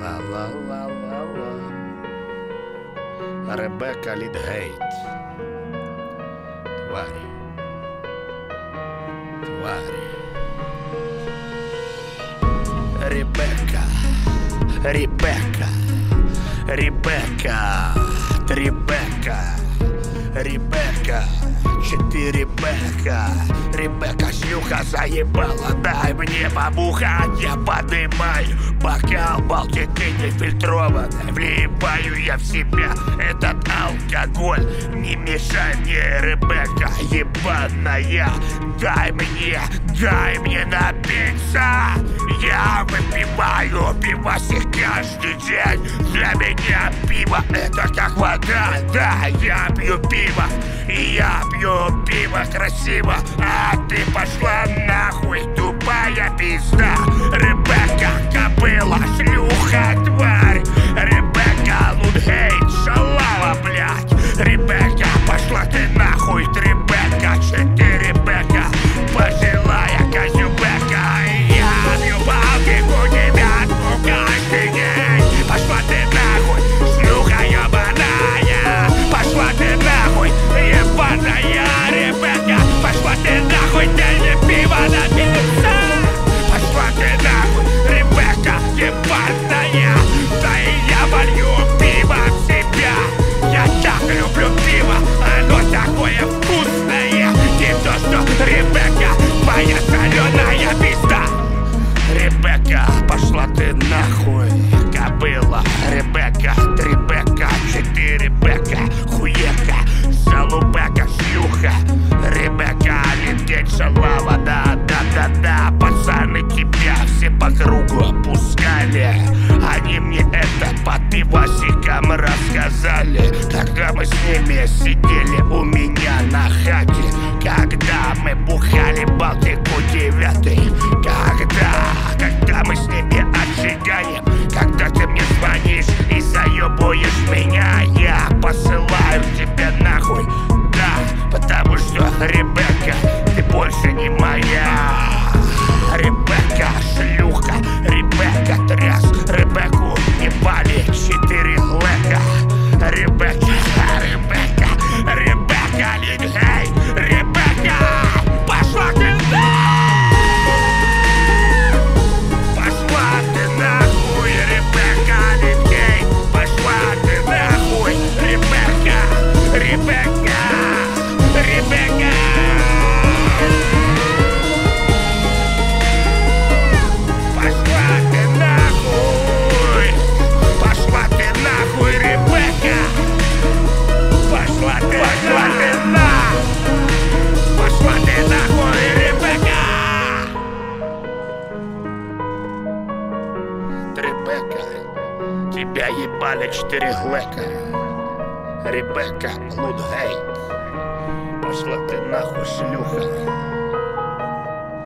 Ла-ла-ла-ла-ла. Ребекка Лідгейт. Тварі. Ребекка. Ребекка. Ребекка. Ребекка. 4 Бека. Ребекка, шлюха, заебала, дай мне побухать. Я поднимаю бокал, Балтики нефильтрованный. Вливаю я в себя этот алкоголь. Не мешай мне, Ребекка, ебаная. Дай мне напиться. Я выпиваю пивасик каждый день. Для меня пиво это как вода. Да, я пью пиво, и я пью пиво красиво. А ты пошла нахуй, тупая пизда. Ребекка, кобыла, шлюха, тварь. Ребекка, Лудгейт, шалава, блядь. Ребекка, пошла ты нахуй, 3 Бека, 4 Бека. Пожилая козюбека. Я бью Балтику, тебя каждый день. Пошла ты нахуй, шлюха ебаная. Пошла ты нахуй, ебаная Ребекка. Пошла ты нахуй, дай мне пиво напиться. Пошла ты нахуй, Ребекка, ебаная. Да и я волью пиво в себя. Я так люблю пиво, оно такое вкусное. Не то, что Ребекка, моя соленая пизда. Ребекка, пошла ты нахуй, кобыла. Ребекка, 3 Бека, 4 Бека, хуека, залупека, шлюха. Ребекка, Лидгейт, шалава, да, пацаны тебя все по кругу опускали. Они мне это под пивасиком рассказали, когда мы с ними сидели у меня на хате. Когда мы бухали Балтику 9. Когда мы с ними отжигаем. Когда ты мне звонишь и заебуешь меня, я посылаю тебя нахуй. Да, потому что, Ребекка, ты больше не моя. Ребекка, шлюха, Ребекка, тряс. Ребекку ебали 4 Лека. Ребекка, Лидгейт, Ребекка, пошла ты нахуй, Ребекка, Лидгейт, пошла ты нахуй, Ребекка. Тебя ебали 4 Лека. Ребекка, Лудгейт, пошла ты нахуй, шлюха.